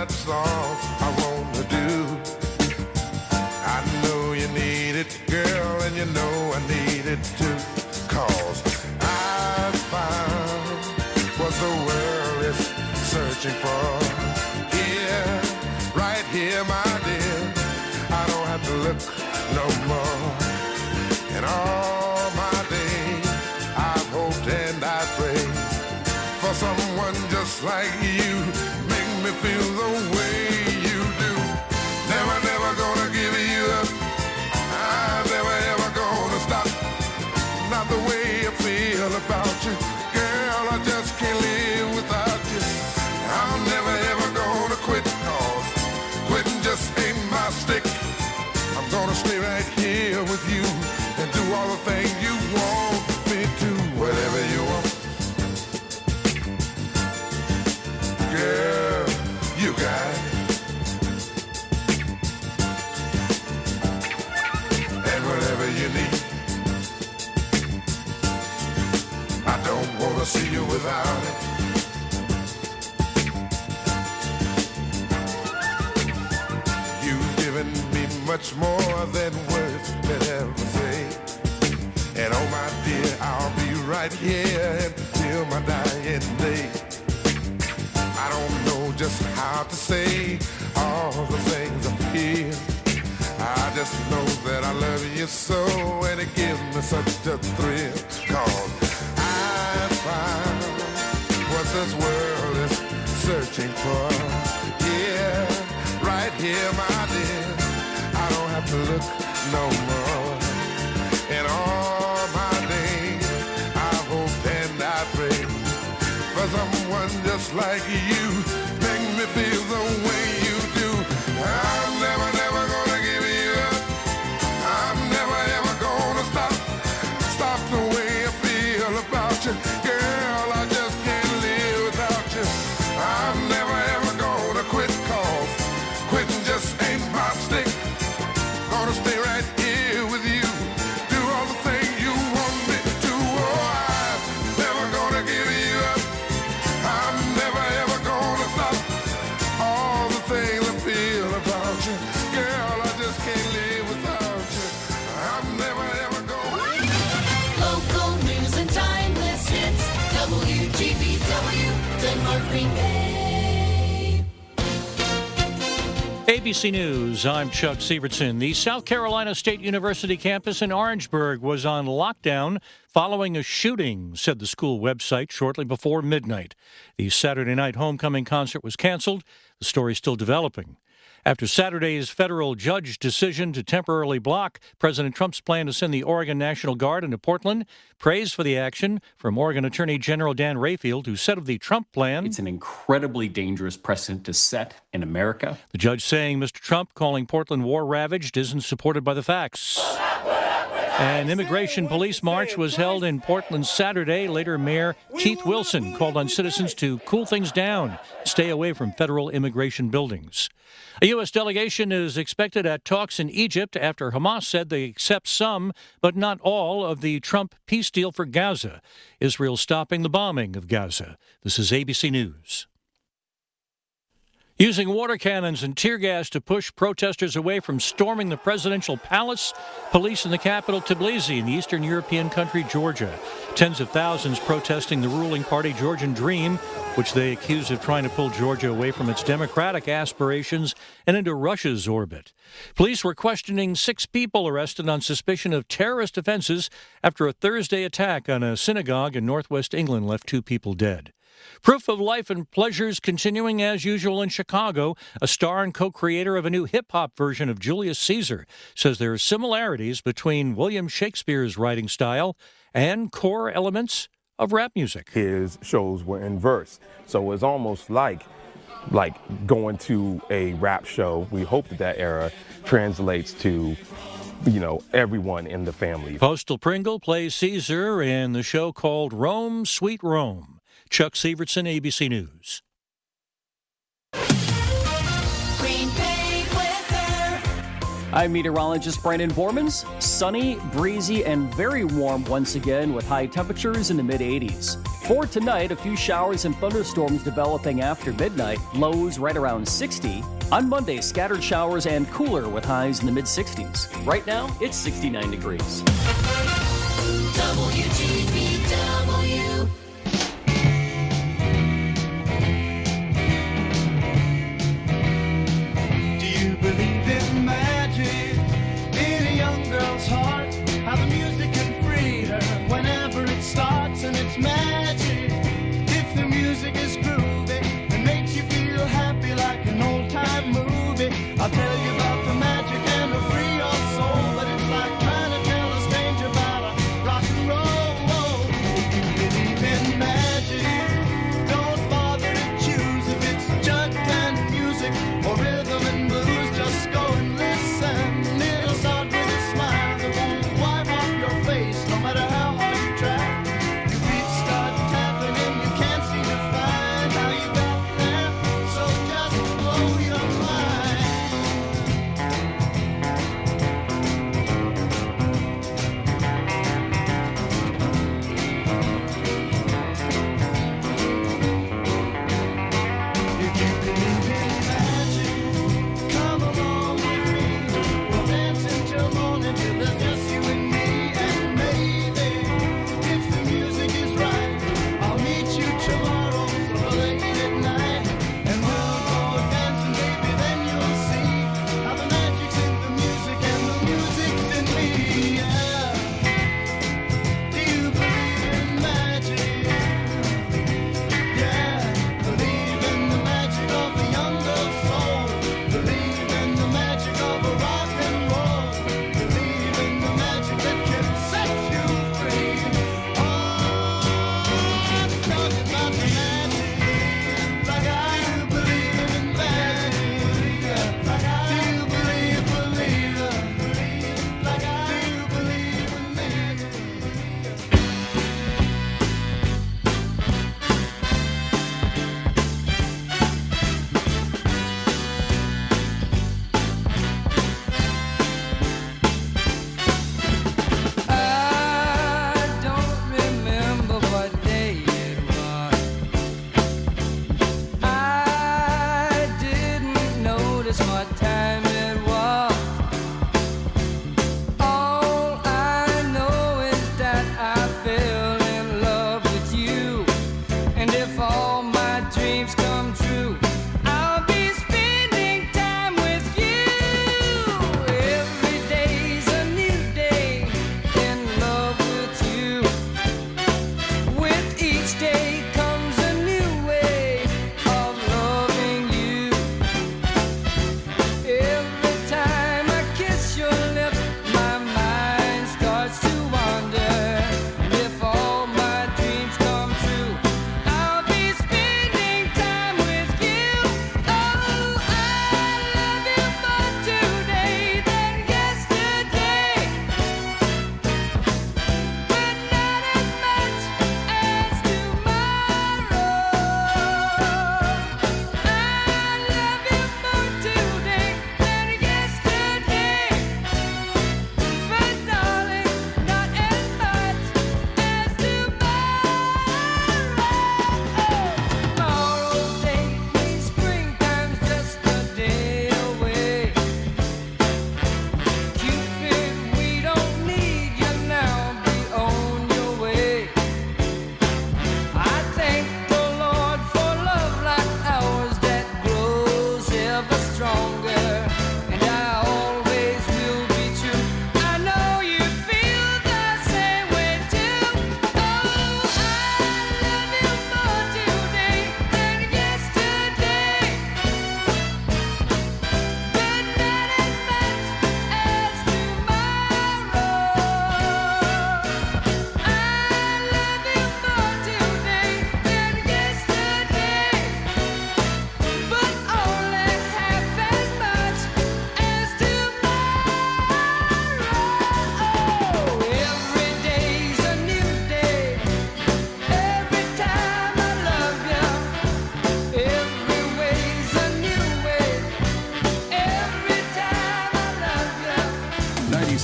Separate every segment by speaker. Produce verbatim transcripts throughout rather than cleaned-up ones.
Speaker 1: that's all I want to do. I know you need it, girl, and you know I need it too. Cause I found what the world is searching for. Here, right here, my dear, I don't have to look no more. And all my days, I've hoped and I prayed for someone just like you. Make me feel the way you do. Never, never gonna give you up. I'm never, ever gonna stop. Not the way I feel about you. Girl, I just can't live without you. I'm never, ever gonna quit, cause quitting just ain't my stick. I'm gonna stay right here with you and do all the things you want me to. Whatever you want, girl, you got it. And whatever you need, I don't wanna see you without it. You've given me much more than words could ever say. And oh my dear, I'll be right here until my dying day. I don't know just how to say all the things I feel. I just know that I love you so, and it gives me such a thrill. Cause I found what this world is searching for. Yeah, right here, my dear, I don't have to look no more. And all my days, I hope and I pray for someone just like you. Make me feel the way you do. I'm never, never gonna give you up. I'm never, ever gonna stop. Stop the way I feel about you. Girl, I just can't live without you. I'm never, ever gonna quit, cause quitting just ain't my stick. Gonna stay right here with you. Do all the things you want me to. Oh, I'm never gonna give you up. I'm never, ever gonna stop. All the things I feel about you. Girl, I just can't live without you. I'm never, ever gonna.
Speaker 2: Local news and timeless hits. W G B W, Denmark, Green Bay.
Speaker 3: A B C News, I'm Chuck Sievertson. The South Carolina State University campus in Orangeburg was on lockdown following a shooting, said the school website shortly before midnight. The Saturday night homecoming concert was canceled. The story still developing. After Saturday's federal judge decision to temporarily block President Trump's plan to send the Oregon National Guard into Portland, praise for the action from Oregon Attorney General Dan Rayfield, who said of the Trump plan,
Speaker 4: "It's an incredibly dangerous precedent to set in America."
Speaker 3: The judge saying Mister Trump calling Portland war-ravaged isn't supported by the facts. An immigration police march was held in Portland Saturday. Later, Mayor Keith Wilson called on citizens to cool things down, stay away from federal immigration buildings. A U S delegation is expected at talks in Egypt after Hamas said they accept some, but not all, of the Trump peace deal for Gaza. Israel stopping the bombing of Gaza. This is A B C News. Using water cannons and tear gas to push protesters away from storming the presidential palace, police in the capital Tbilisi in the eastern European country Georgia. Tens of thousands protesting the ruling party Georgian Dream, which they accuse of trying to pull Georgia away from its democratic aspirations and into Russia's orbit. Police were questioning six people arrested on suspicion of terrorist offenses after a Thursday attack on a synagogue in northwest England left two people dead. Proof of life and pleasures continuing as usual in Chicago. A star and co-creator of a new hip-hop version of Julius Caesar says there are similarities between William Shakespeare's writing style and core elements of rap music.
Speaker 5: His shows were in verse, so it's almost like like going to a rap show. We hope that that era translates to, you know, everyone in the family.
Speaker 3: Postal Pringle plays Caesar in the show called Rome, Sweet Rome. Chuck Sievertson, A B C News.
Speaker 2: Green Bay weather.
Speaker 6: I'm meteorologist Brandon Bormans. Sunny, breezy, and very warm once again with high temperatures in the mid eighties. For tonight, a few showers and thunderstorms developing after midnight, lows right around sixty. On Monday, scattered showers and cooler with highs in the mid sixties. Right now, it's sixty-nine degrees.
Speaker 2: W G B W.
Speaker 7: Do you believe in magic in a young girl's heart? How the music can free her whenever it starts, and it's magic. If the music is groovy and makes you feel happy like an old time movie, I'll tell you about the magic and it'll free your soul. But it's like trying to tell a stranger about a rock and roll. If you believe in magic, don't bother to choose if it's jug band music or rhythm and blues. Just go and listen. It'll start with a smile that won't wipe off your face, no matter how hard you try. Your feet start tapping and you can't seem to find how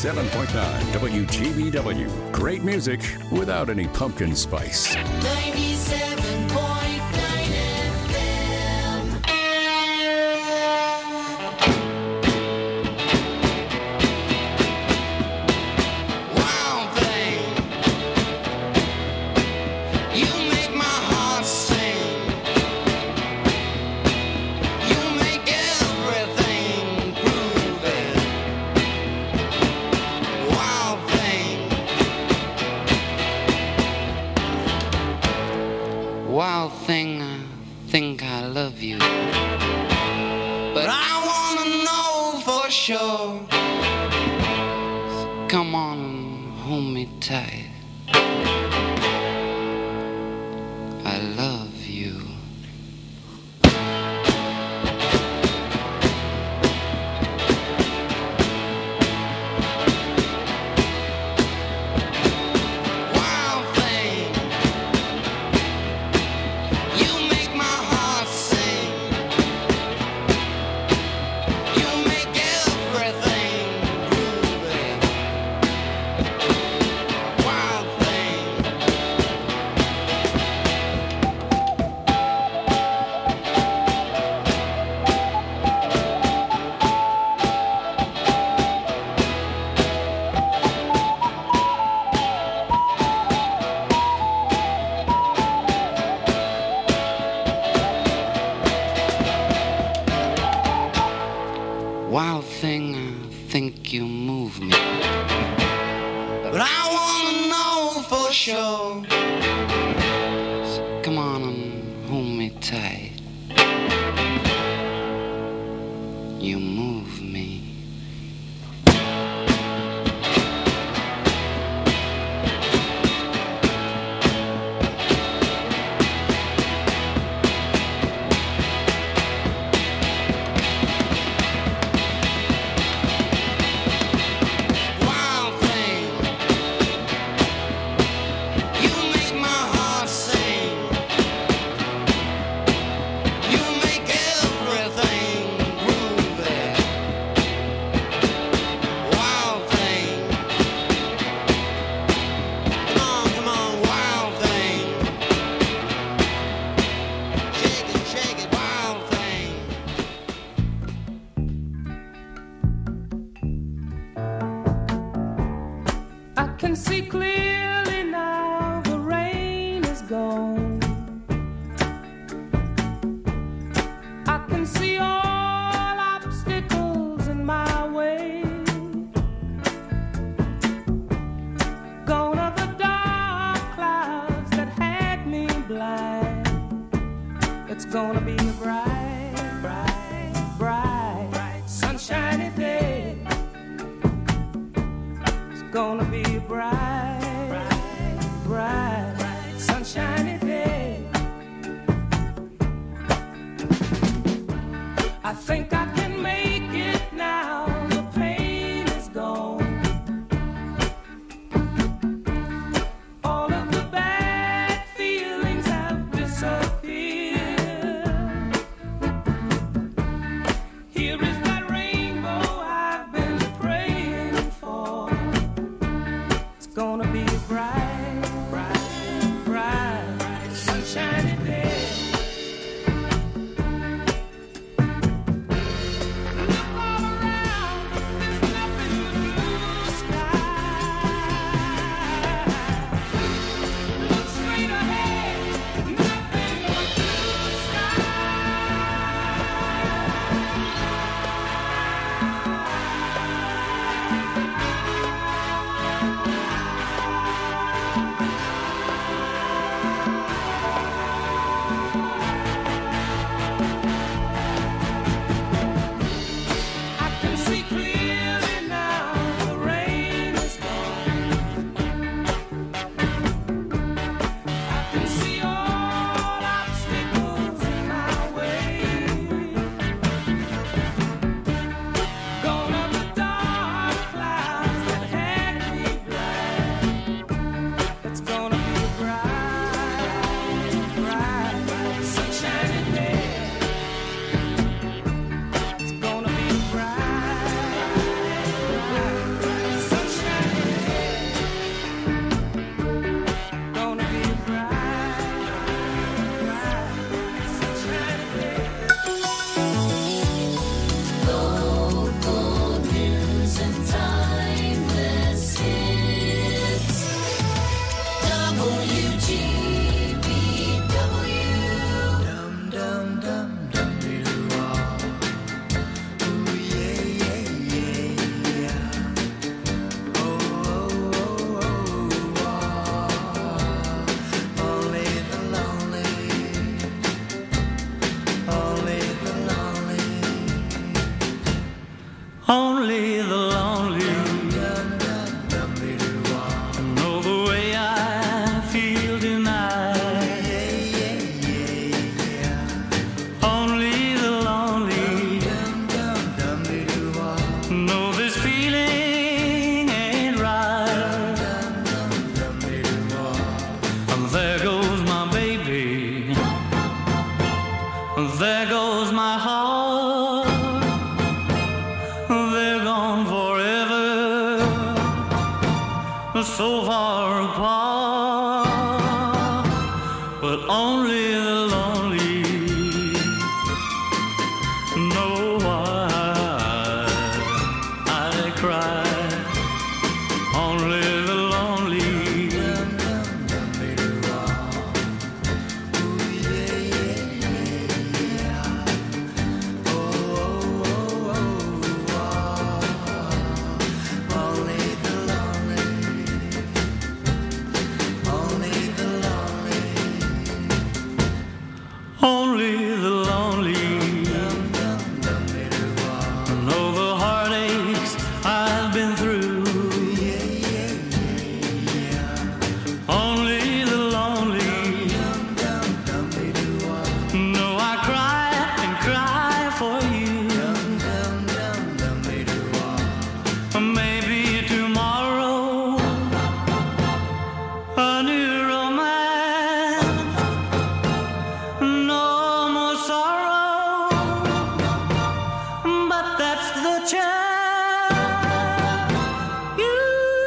Speaker 8: ninety-seven point nine W G B W. Great music without any pumpkin spice.
Speaker 2: ninety-seven point nine F M. Wild thing, you make my heart sing. You make everything groovy. Wild thing. Wild thing, I think I love you. But I wanna know for sure. So come on and hold me tight. I love you. Wild thing, you make my heart sing. You make everything groovy. Wild thing. Wild thing, I think you move me. But I wanna know for sure. So come on and hold me tight. You move me. Wild thing, you make my heart sing. You make everything groovy. Wild thing, come on, come on, wild thing. Shake it, shake it, wild thing.
Speaker 9: I can see clearly now the rain is gone. I can see all obstacles in my way. Gone are the dark clouds that had me blind. It's gonna be a bright, bright, bright, bright, sunshiny day. It's gonna be a bright, bright, bright, sunshiny day. I think I can make it now. The pain is gone. All of the bad feelings have disappeared.
Speaker 7: There goes my heart, they're gone forever, so far apart, but only the lonely know why I cry. Only the lonely. Only the lonely know the heartaches I've been through. Only the lonely know I cry and cry for you. Maybe tomorrow a new romance, no more sorrow, but that's the chance you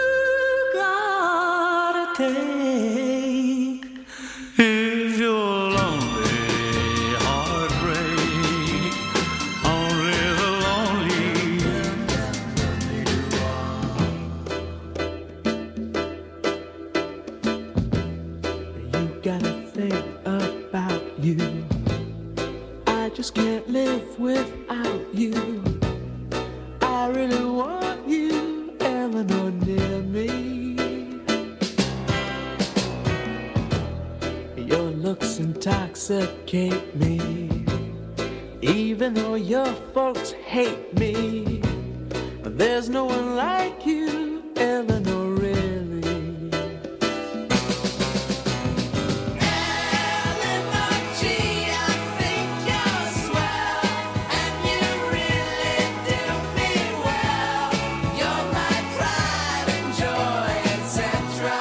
Speaker 7: gotta take if you're lonely, heartbreak. Only the lonely.
Speaker 9: You gotta think about you. I just can't live without you. I really want you, Eleanor, near me. Your looks intoxicate me, even though your folks hate me. There's no one like you, Eleanor, really. Eleanor G, I think you're swell, and you really do me well. You're my pride and joy, et cetera.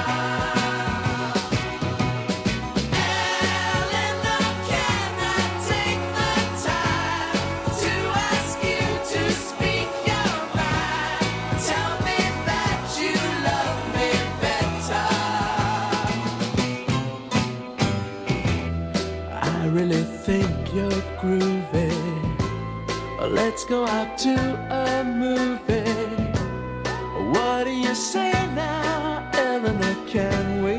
Speaker 9: Eleanor, can I take the time to ask you to speak your mind? Tell me that you love me better. I really think you're groovy. Let's go out to a movie. What do you say now, Eleanor? Can we?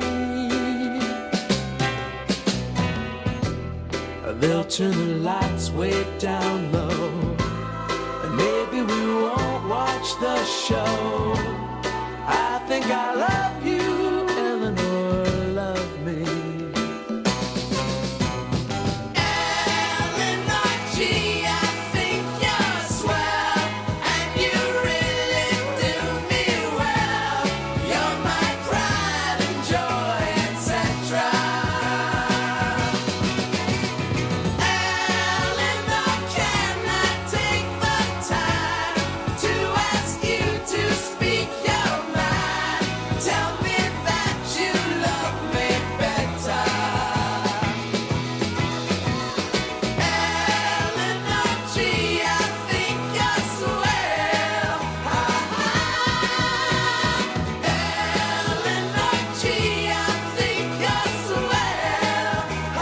Speaker 9: They'll turn the lights way down low, and maybe we won't watch the show. I think I love you, Eleanor, love me. Eleanor G, I think you're swell, and you really do me well. You're my pride and joy, et cetera. Eleanor, can I take the time to ask you to speak your mind? Tell me that you love me better. Eleanor G, I think you're swell. Eleanor G, I think you're swell.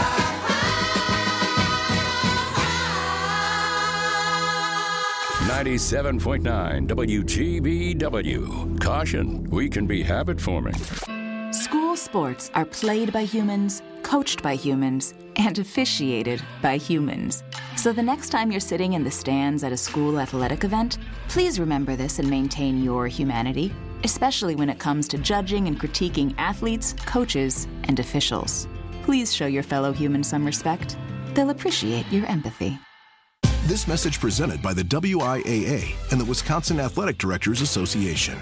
Speaker 8: ninety-seven point nine W G B W. Caution, we can be habit forming.
Speaker 10: School sports are played by humans, coached by humans, and officiated by humans. So the next time you're sitting in the stands at a school athletic event, please remember this and maintain your humanity, especially when it comes to judging and critiquing athletes, coaches, and officials. Please show your fellow humans some respect. They'll appreciate your empathy.
Speaker 11: This message presented by the W I A A and the Wisconsin Athletic Directors Association.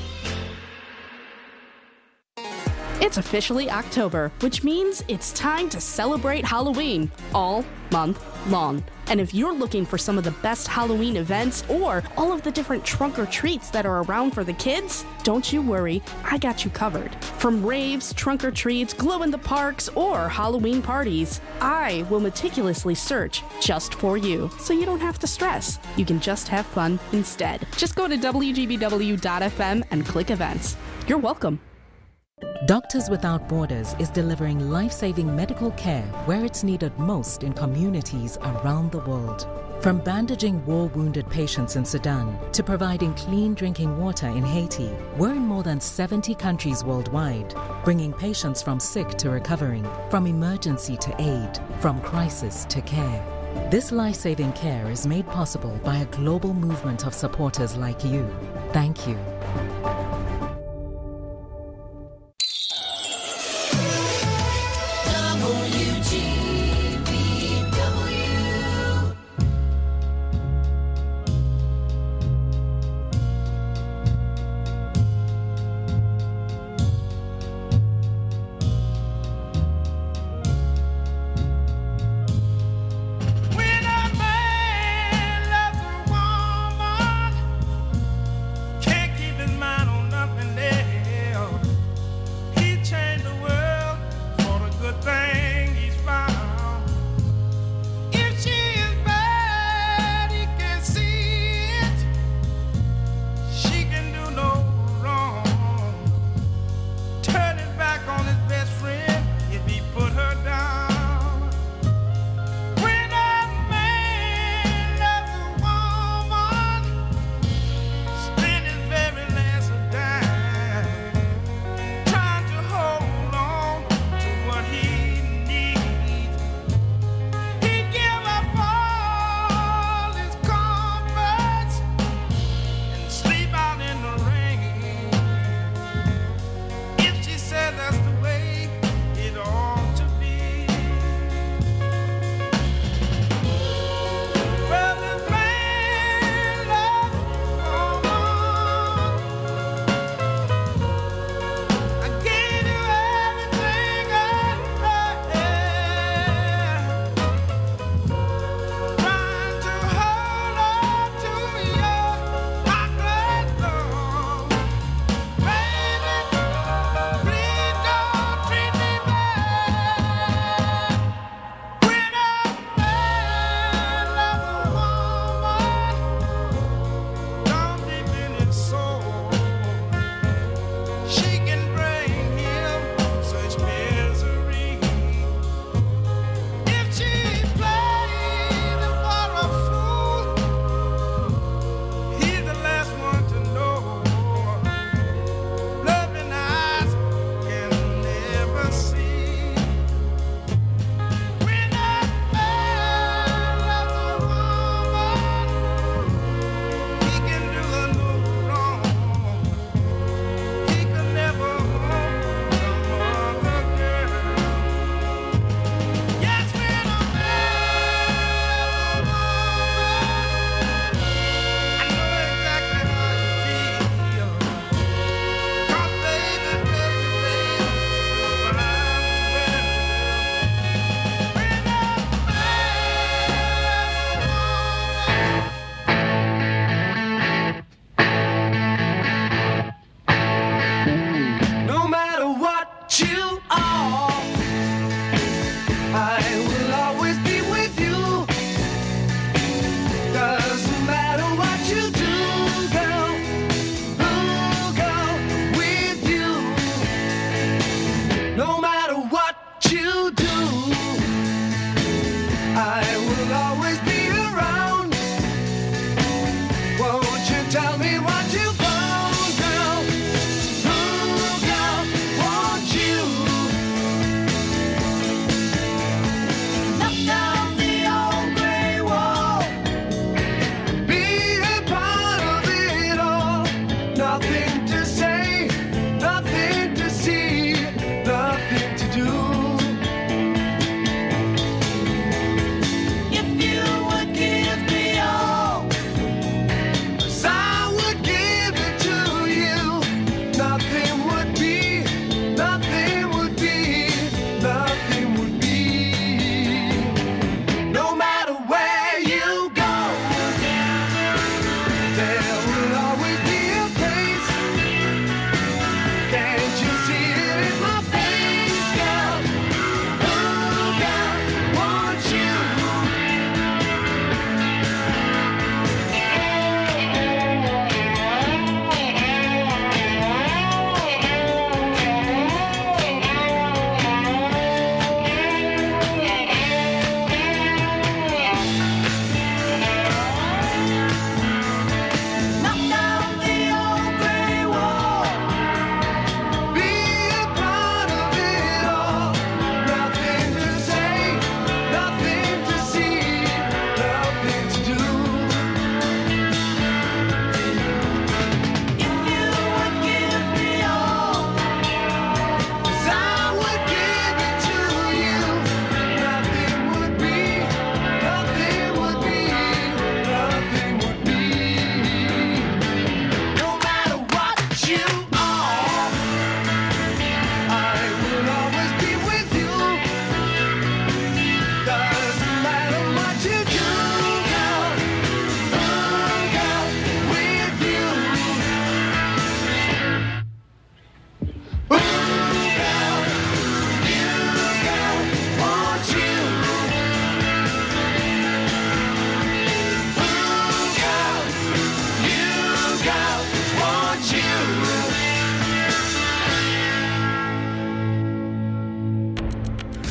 Speaker 12: It's officially October, which means it's time to celebrate Halloween all month long. And if you're looking for some of the best Halloween events or all of the different trunk or treats that are around for the kids, don't you worry, I got you covered. From raves, trunk or treats, glow in the parks, or Halloween parties, I will meticulously search just for you, so you don't have to stress. You can just have fun instead. Just go to W G B W dot F M and click events. You're welcome.
Speaker 13: Doctors Without Borders is delivering life-saving medical care where it's needed most in communities around the world. From bandaging war-wounded patients in Sudan to providing clean drinking water in Haiti, we're in more than seventy countries worldwide, bringing patients from sick to recovering, from emergency to aid, from crisis to care. This life-saving care is made possible by a global movement of supporters like you. Thank you.
Speaker 7: Can't keep his mind on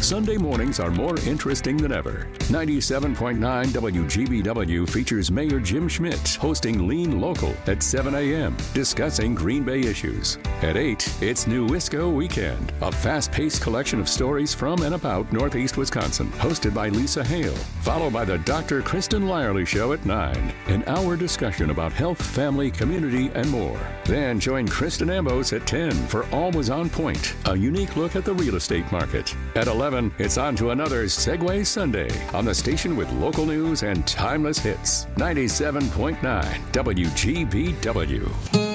Speaker 8: Sunday mornings are more interesting than ever. ninety-seven point nine W G B W features Mayor Jim Schmidt hosting Lean Local at seven a.m., discussing Green Bay issues. At eight, it's New Wisco Weekend, a fast-paced collection of stories from and about Northeast Wisconsin, hosted by Lisa Hale, followed by the Doctor Kristen Lyerly Show at nine, an hour discussion about health, family, community, and more. Then join Kristen Ambos at ten for Always on Point, a unique look at the real estate market. At eleven, it's on to another Segway Sunday on the station with local news and timeless hits. ninety-seven point nine W G B W.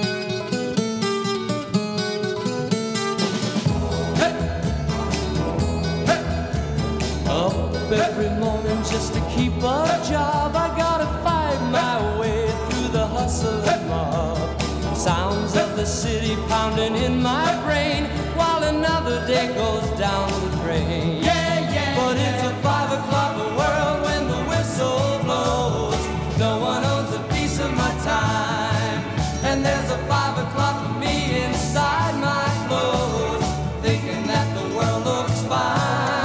Speaker 9: Up every morning just to keep a job. I gotta find my way through the hustle and mob. Sounds of the city pounding in my brain while another day goes down the drain. Yeah, yeah. But it's a five o'clock world when the whistle blows. No one owns a piece of my time, and there's a five o'clock for me inside my clothes, thinking that the world looks fine.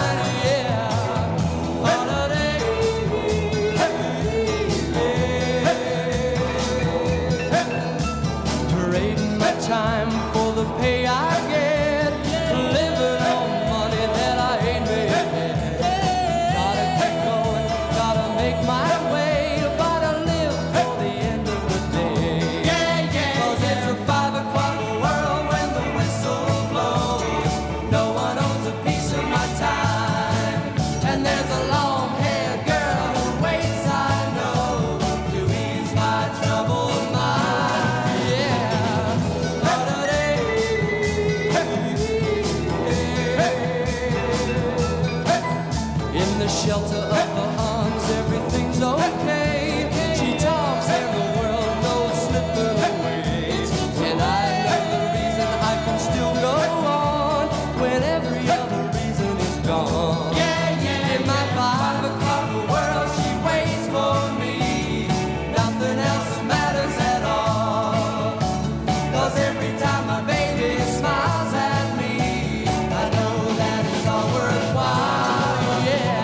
Speaker 9: Time for the pay I get, living on money that I ain't made yet. Gotta keep going, gotta make my way, gotta live at the end of the day. Yeah, yeah. Cause it's a five o'clock world when the whistle blows. No one owns a piece of my time, and there's a long-haired girl who waits, I know, to ease my troubled mind. Shelter of her arms, everything's okay. She talks and the world knows slipping away. And I know the reason I can still go on when every other reason is gone. Yeah, yeah. In my five o'clock world, she waits for me. Nothing else matters at all. Cause every time my baby smiles at me, I know that it's all worthwhile. Yeah.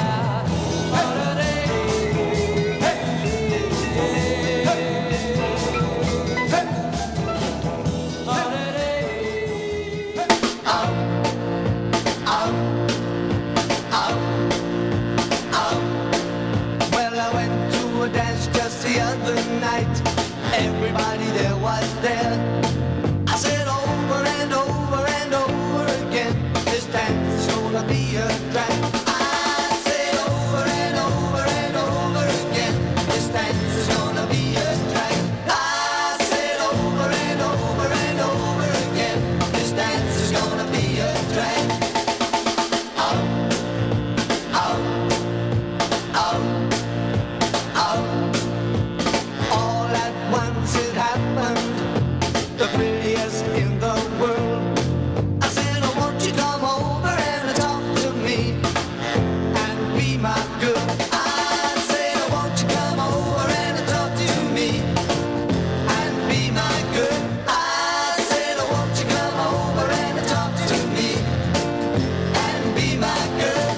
Speaker 9: Everybody there was there. I said over and over and over again, this dance is gonna be a drag. I said over and over and over again, this dance is gonna be a drag. I said over and over and over again, this dance is gonna be a drag. Out, out, out, out. All at once it happened, the prettiest in the world. I said, oh, won't you come over and talk to me and be my girl? I said, oh, won't you come over and talk to me and be my girl? I said, oh, won't you come over and talk to me and be my girl?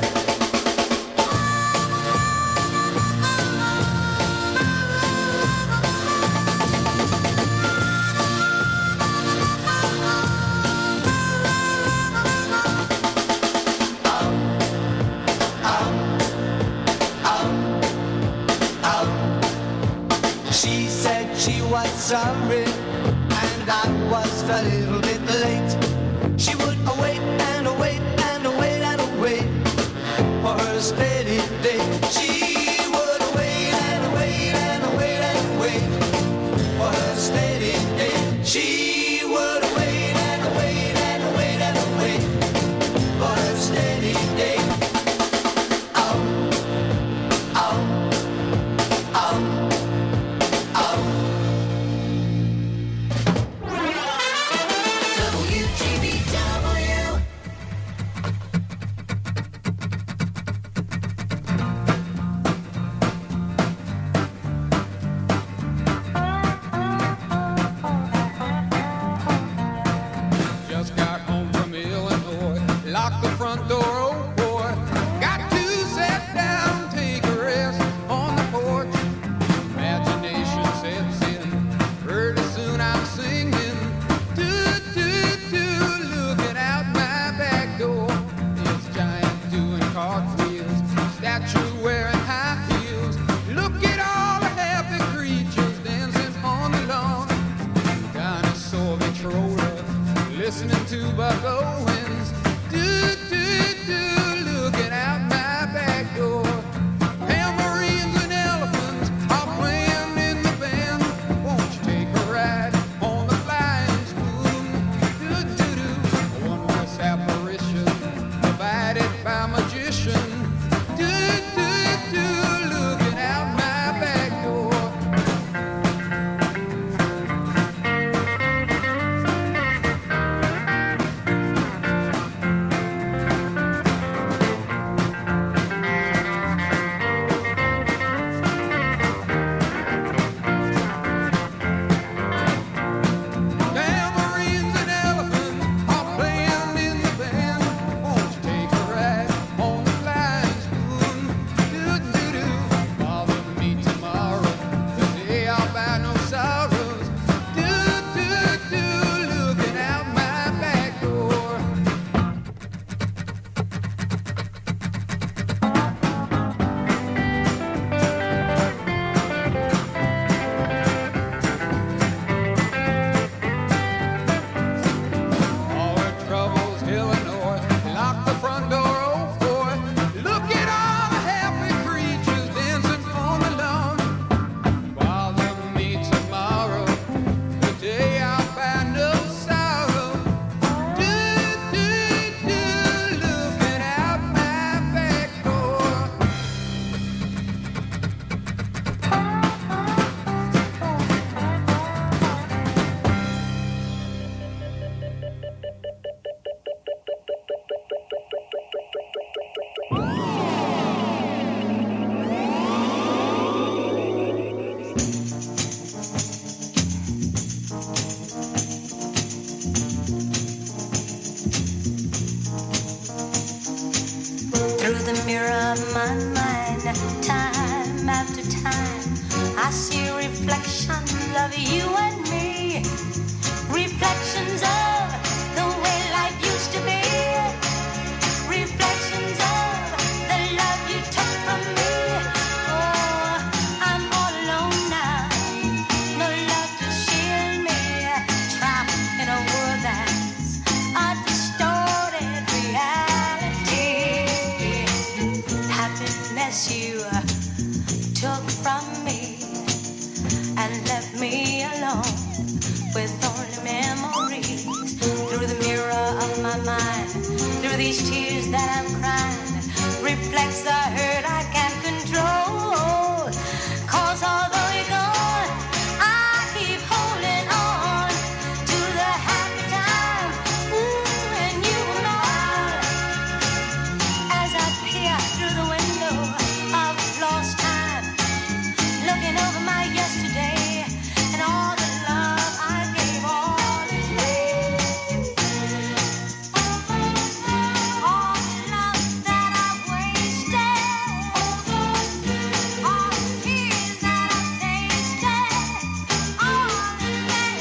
Speaker 9: She said she was sorry, and I was a little bit late. She would await and await and await and await for her steady day. She would await and await and await and wait for her steady day. She would await and await and await and wait for her steady day. Oh, oh, oh. Several years
Speaker 14: reflections of you and me, reflections of the way life used to be, reflections of the love you took from me. Oh, I'm all alone now, no love to shield me, trapped in a world that's a distorted reality. Happiness you took from me and left me alone with only memories. Through the mirror of my mind, through these tears that I'm crying, reflects the hurt I can't control. Cause although you're gone, I keep holding on to the happy time, ooh, when you were mine. As I peer through the window of lost time, looking over my yesterday and all the love I gave all this day. All the love that I wasted, all the tears that I tasted, all the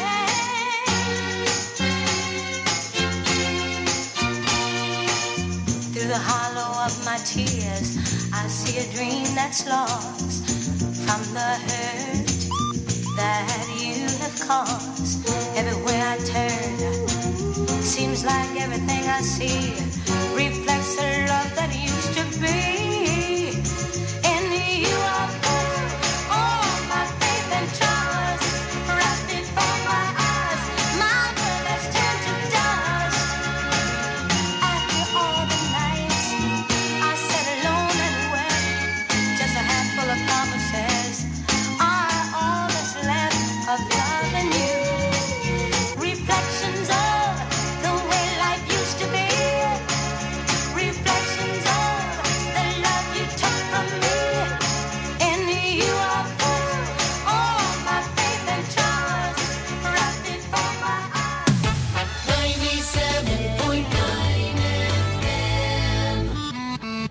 Speaker 14: pain. Through the hollow of my tears, I see a dream that's lost from the hurt that you have caused. Everywhere I turn, seems like everything I see reflects the love that used to be. In you I put all my faith and trust, right before my eyes, my world has turned to dust. After all the nights I sat alone and wept, just a handful of promises are all that's left of love and you. Reflections of the way life used to be, reflections of the love you took from me. In you I put all my faith and trust, right before my eyes. ninety-seven point nine F M.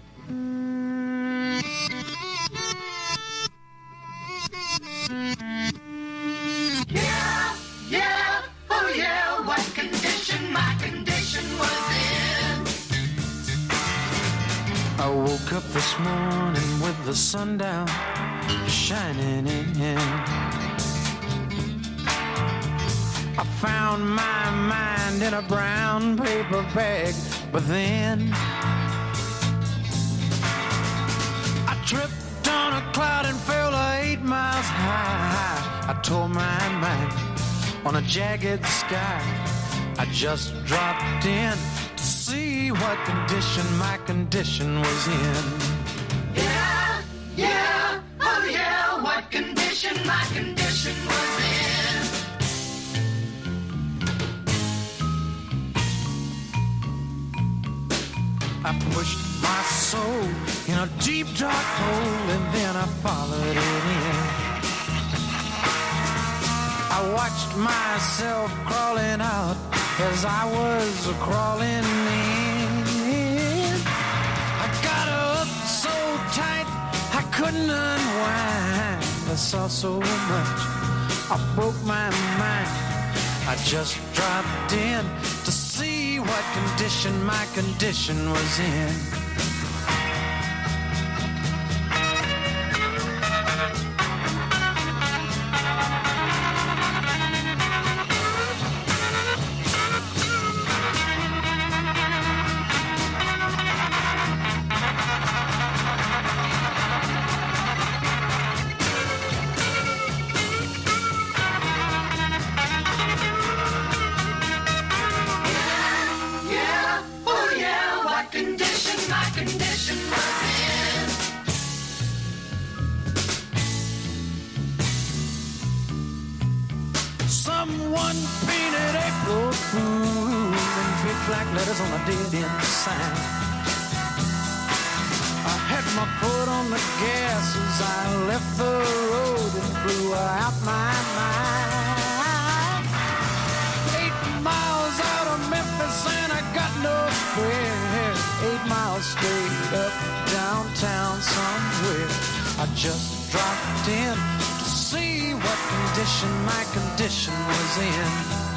Speaker 7: Yeah, yeah, oh yeah, what condition my condition was in.
Speaker 9: I woke up this morning with the sun down, shining in. I found my mind in a brown paper bag, but then I tripped on a cloud and fell eight miles high. I tore my mind on a jagged sky. I just dropped in to see what condition my condition was in.
Speaker 7: Yeah, yeah, oh yeah, what condition my condition was in.
Speaker 9: I pushed my soul in a deep dark hole and then I followed it in. I watched myself crawling out as I was crawling in. I got up so tight I couldn't unwind. I saw so much, I broke my mind. I just dropped in to see what condition my condition was in.
Speaker 7: Yeah, oh yeah, what condition my condition was in.
Speaker 9: Someone painted April Fool in big black letters on a dead-end sign. I had my foot on the gas as I left the road and blew out my mind. Eight miles out of Memphis and I got no spare. Eight miles straight up downtown somewhere. I just dropped in to see what condition my condition was in.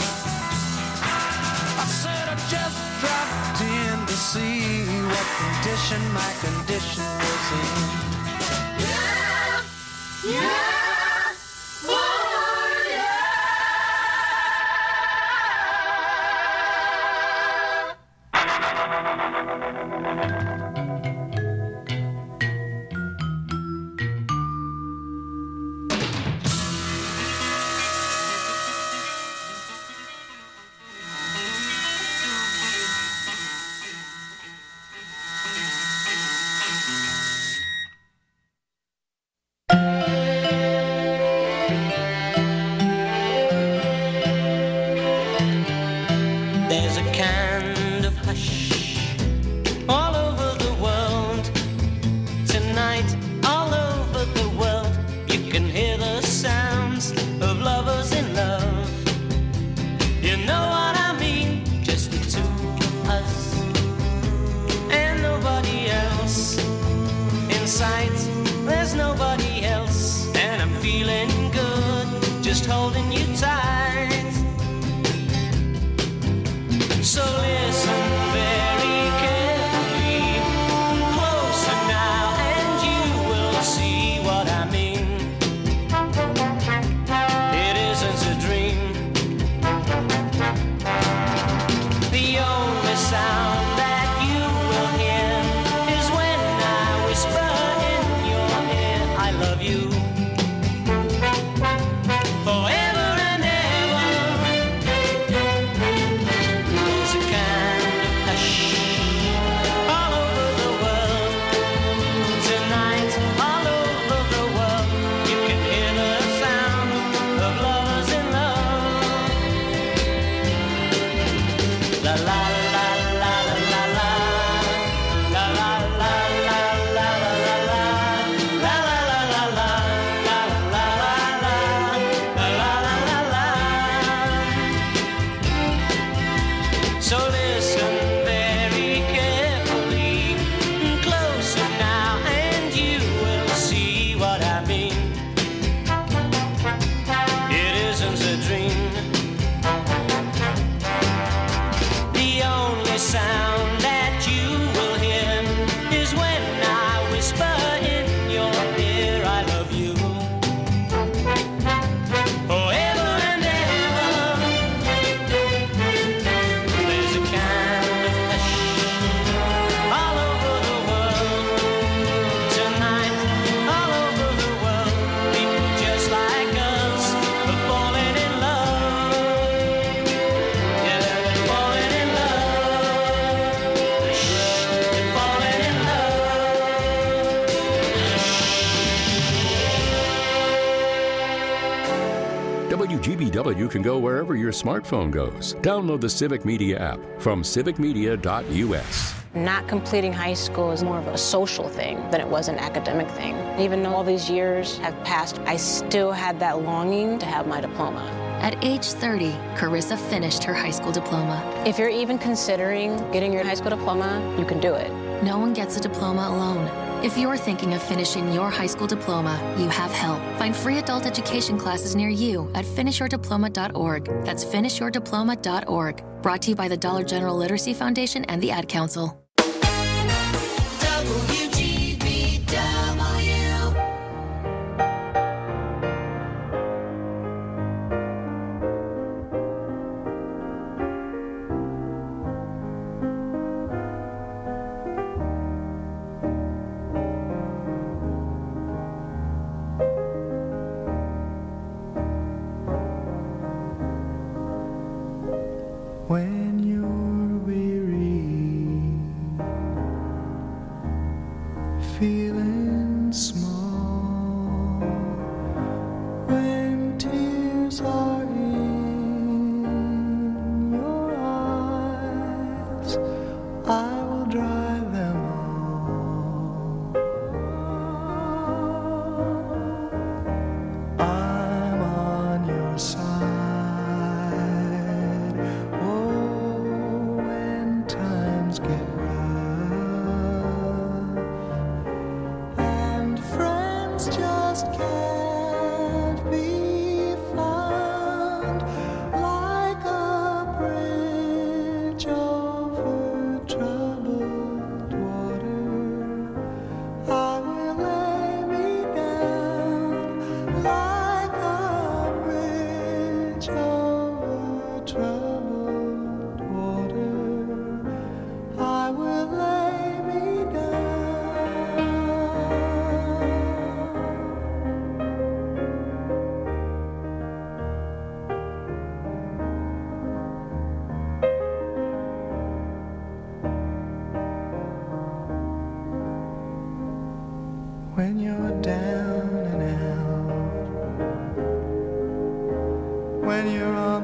Speaker 9: I said I just dropped in to see what condition my condition was in. Yeah, yeah.
Speaker 8: W G B W can go wherever your smartphone goes. Download the Civic Media app from civic media dot U S.
Speaker 15: Not completing high school is more of a social thing than it was an academic thing. Even though all these years have passed, I still had that longing to have my diploma.
Speaker 16: At age thirty, Carissa finished her high school diploma.
Speaker 15: If you're even considering getting your high school diploma, you can do it.
Speaker 16: No one gets a diploma alone. If you're thinking of finishing your high school diploma, you have help. Find free adult education classes near you at finish your diploma dot org. That's finish your diploma dot org. Brought to you by the Dollar General Literacy Foundation and the Ad Council.
Speaker 9: W G B W. When you're weary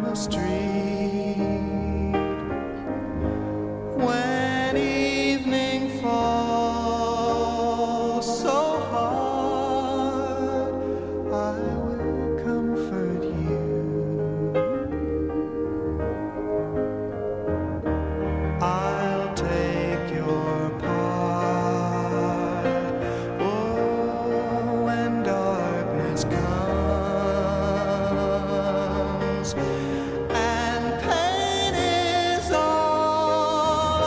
Speaker 7: the street. When evening falls so hard, I will comfort you. I'll take your part. Oh, when darkness comes and pain is all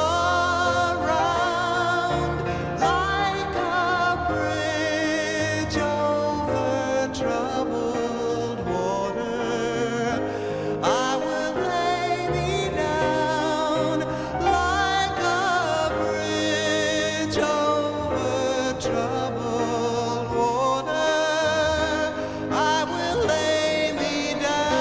Speaker 7: around, like a bridge over troubled water, I will lay me down like a bridge over troubled water. I will lay me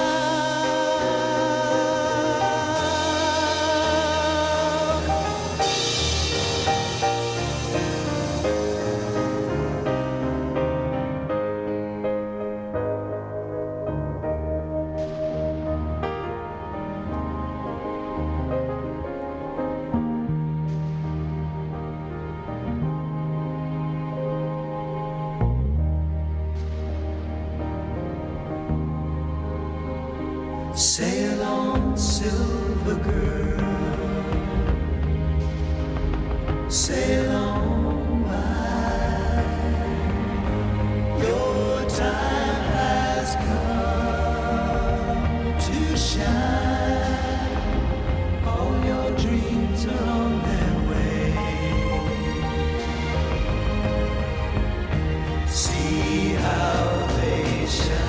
Speaker 7: Sail on, silver girl, sail on by. Your time has come to shine. All your dreams are on their way. See how they shine.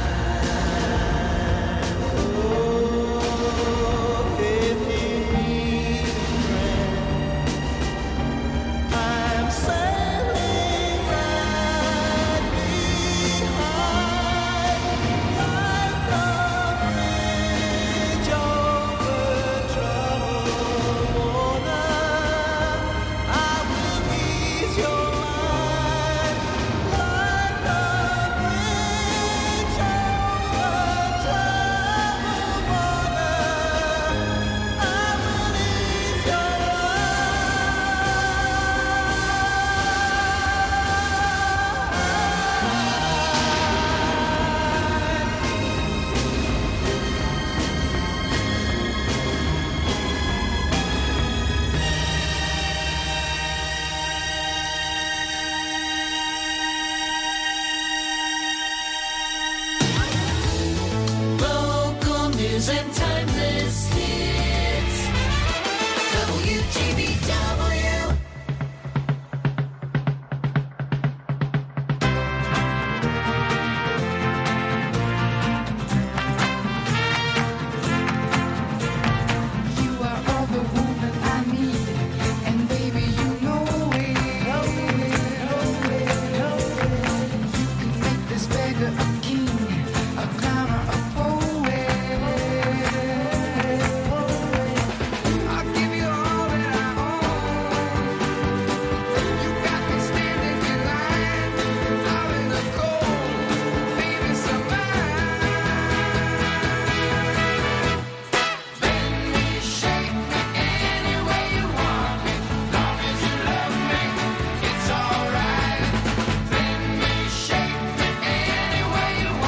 Speaker 7: Local news and timeless hits. W G B W.
Speaker 17: You are all the woman I need, and baby, you know it. You can make this beggar a king, a clowner a poet. I'll give you all that I own. You got me standing in line, out in the cold, baby, survive. Bend me, shake me any way you want me, long as you love me, it's alright. Bend me, shake me any way you want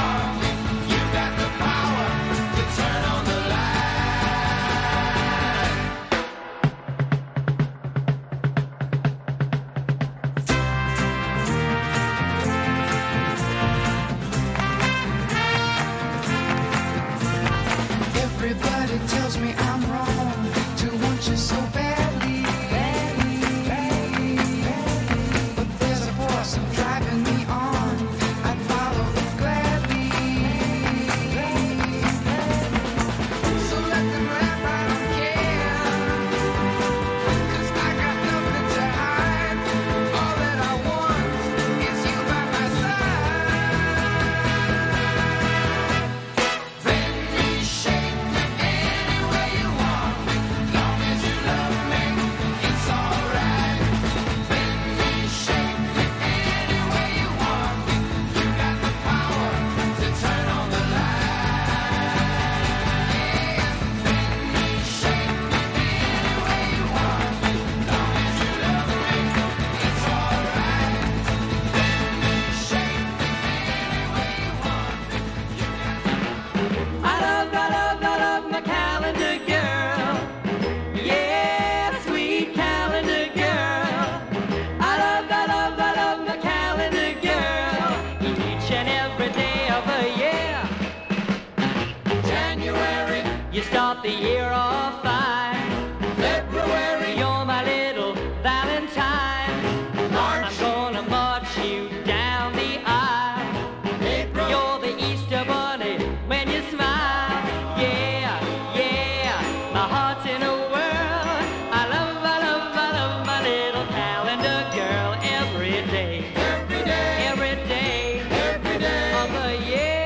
Speaker 18: the year of five. February, you're my little Valentine. March, I'm gonna march you down the aisle. April, you're the Easter bunny when you smile. Yeah, yeah, my heart's in a whirl. I love, I love, I love my little calendar girl every day. Every day, every day, every day of the year.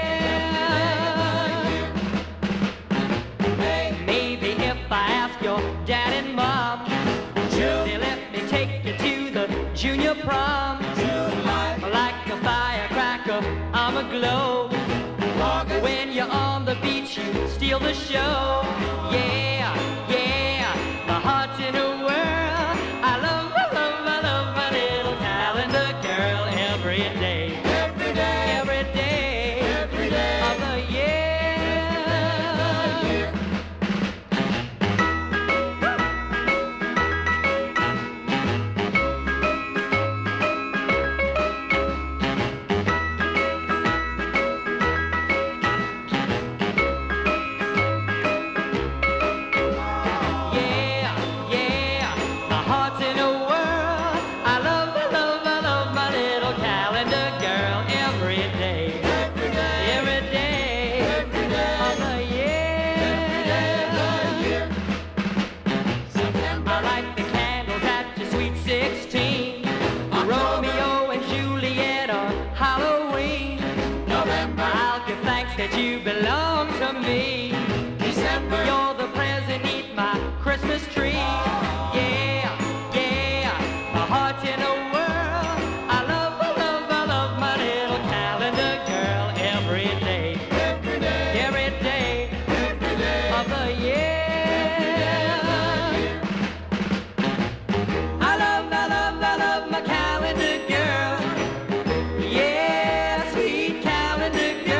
Speaker 18: Maybe if I ask your dad and mom, they'll let me take you to the junior prom. Like a firecracker, I'm a glow. When you're on the beach, you steal the show. Yeah, yeah, my heart's in a whirl. I love, I love, I love my little calendar girl every day. Every day, every day, every day of the year. That you belong to me. December, you're the present beneath my Christmas tree. Yeah, yeah, my heart's in a whirl. I love, I love, I love my little calendar girl every day. Every day, every day, every day of the year. I love, I love, I love my calendar girl. Yeah, sweet calendar girl.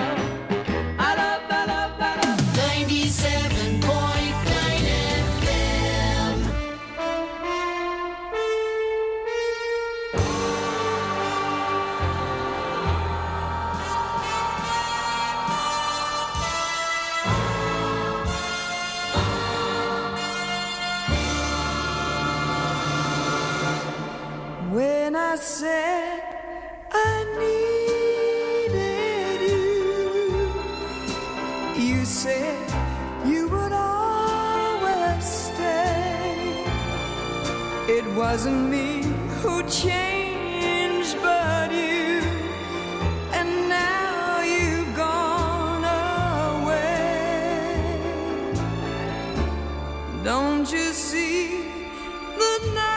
Speaker 9: When I said I needed you, you said you would always stay. It wasn't me who changed, but you, and now you've gone away. Don't you see the night?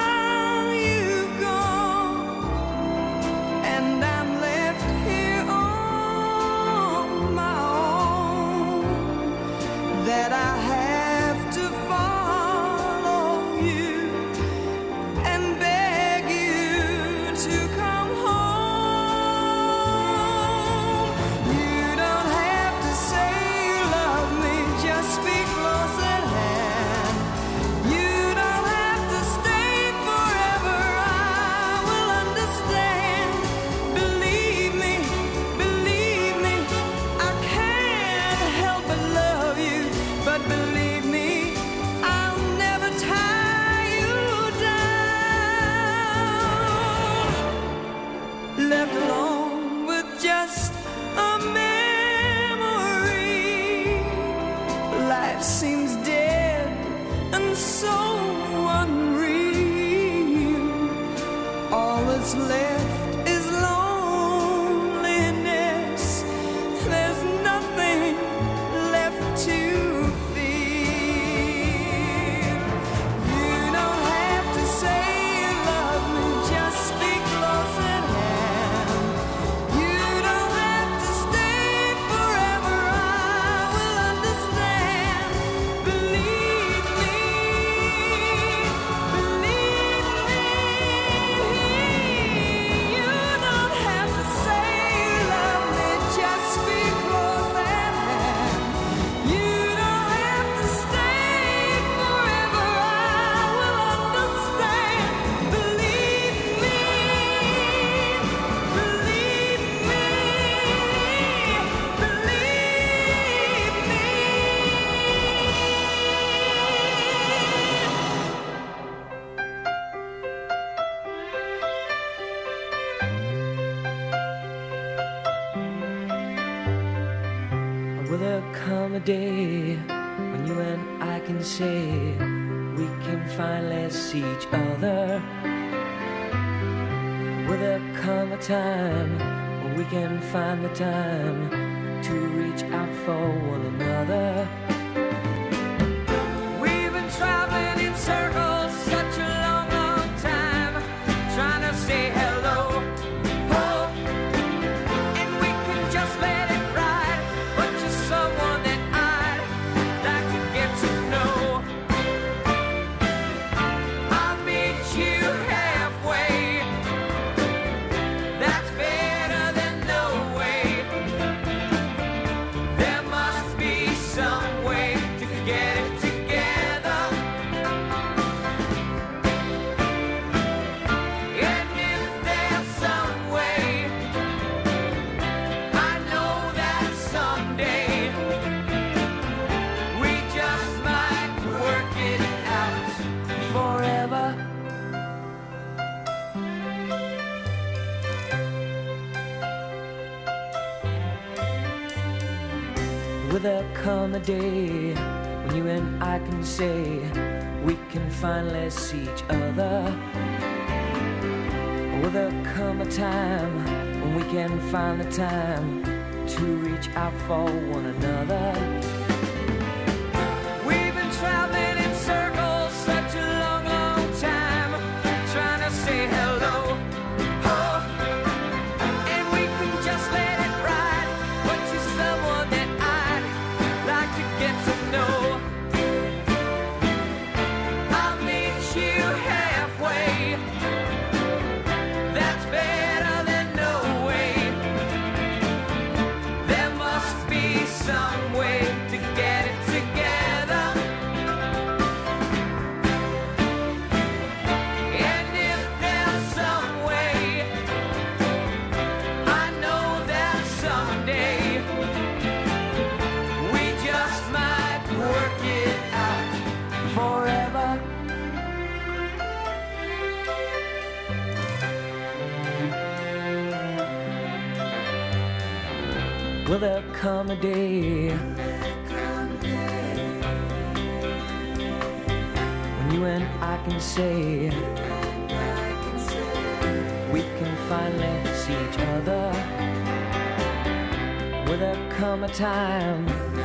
Speaker 9: That I have to follow you and beg you Will there come a day when you and I can say we can finally see each other? Will there come a time when we can find the time to reach out for one another? We've been traveling in circles such a long, long time, trying to say hello. Oh, and we can just let it ride, but you're someone that I'd like to get to know. I'll meet you halfway. That's better than no way. There must be some way to get it together. And if there's some way, I know that someday we just might work it out forever. Will there come a day when you and I can say we can finally see each other? Will there come a time when we can find the time to reach out for one another? We've been traveling in circles such a long, long time, trying to say hello. Oh, and we can just let it ride, but you're someone that I'd like to get to know. I'll meet you halfway. That's better than no way. There must be some way to get it together. And if there's some way, I know that someday we just might work it out forever. Will there come a day when you and I can say we can finally see each other? Will there come a time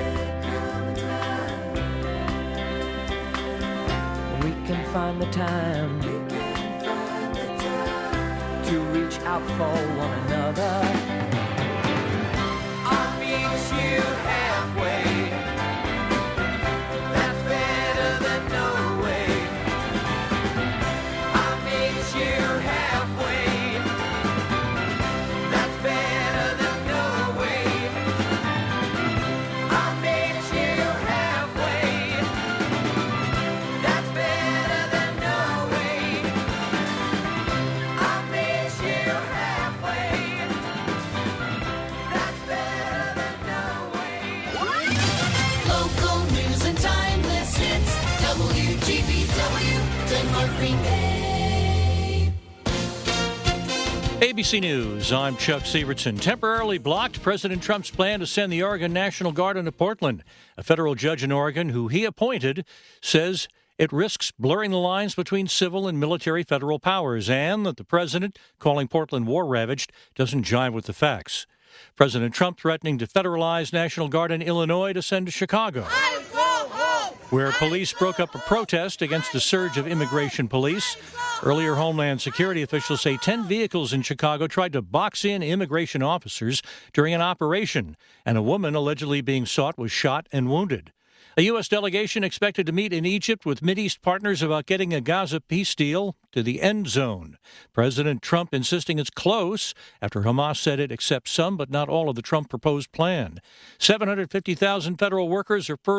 Speaker 9: when we can find the time to reach out for one another? I'll meet you halfway. That's better than no way. I'll meet you halfway. That's better than no way. I'll meet you halfway. That's better than no way. I'll meet you halfway. That's better than no way.
Speaker 17: Local news and timeless hits. W G B W, Denmark, Green Bay.
Speaker 3: A B C News, I'm Chuck Sievertson. Temporarily blocked President Trump's plan to send the Oregon National Guard into Portland. A federal judge in Oregon, who he appointed, says it risks blurring the lines between civil and military federal powers, and that the president, calling Portland war-ravaged, doesn't jive with the facts. President Trump threatening to federalize National Guard in Illinois to send to Chicago, where police broke up a protest against a surge of immigration police. Earlier, Homeland Security officials say ten vehicles in Chicago tried to box in immigration officers during an operation, and a woman allegedly being sought was shot and wounded. A U S delegation expected to meet in Egypt with Mideast partners about getting a Gaza peace deal to the end zone. President Trump insisting it's close after Hamas said it accepts some but not all of the Trump proposed plan. seven hundred fifty thousand federal workers are furloughed